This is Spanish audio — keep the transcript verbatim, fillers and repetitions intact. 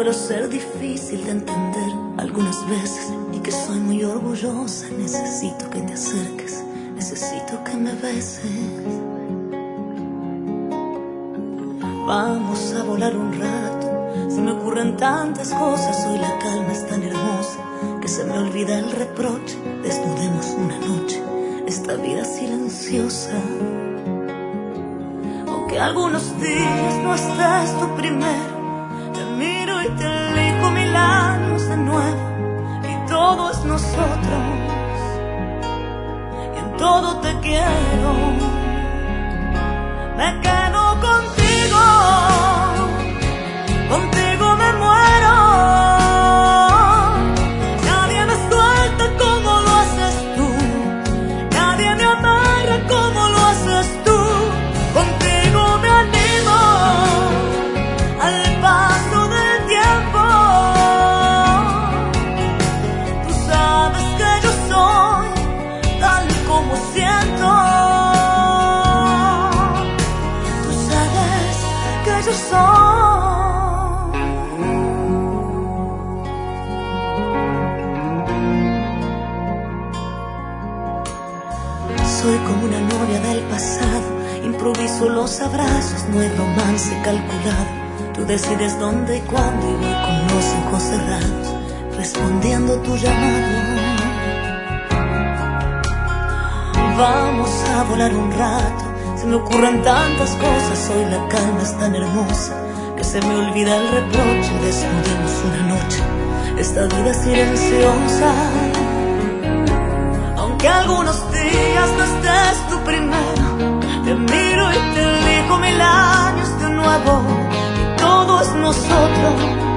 suelo ser difícil de entender algunas veces y que soy muy orgullosa. Necesito que te acerques, necesito que me beses. Vamos a volar un rato, se me ocurren tantas cosas. Hoy la calma es tan hermosa que se me olvida el reproche. Desnudemos una noche esta vida silenciosa. Aunque algunos días no estés tú primero, te miro y te elijo mil años de nuevo. Y todo es nosotros, y en todo te quiero. Me quedo contigo, contigo me muero. Nadie me suelta como lo haces tú, nadie me amarra como lo haces tú. Contigo me animo al paso del tiempo. Tú sabes que yo soy tal como siento. Tú sabes que yo soy. Soy como una novia del pasado, improviso los abrazos, no hay romance calculado. Tú decides dónde y cuándo y voy con los ojos cerrados, respondiendo tu llamado. Vamos a volar un rato, se me ocurren tantas cosas. Hoy la calma es tan hermosa que se me olvida el reproche. Desnudemos una noche esta vida silenciosa. Aunque algunos días no estés tú primero, te miro y te elijo mil años de nuevo. Y todo es nosotros,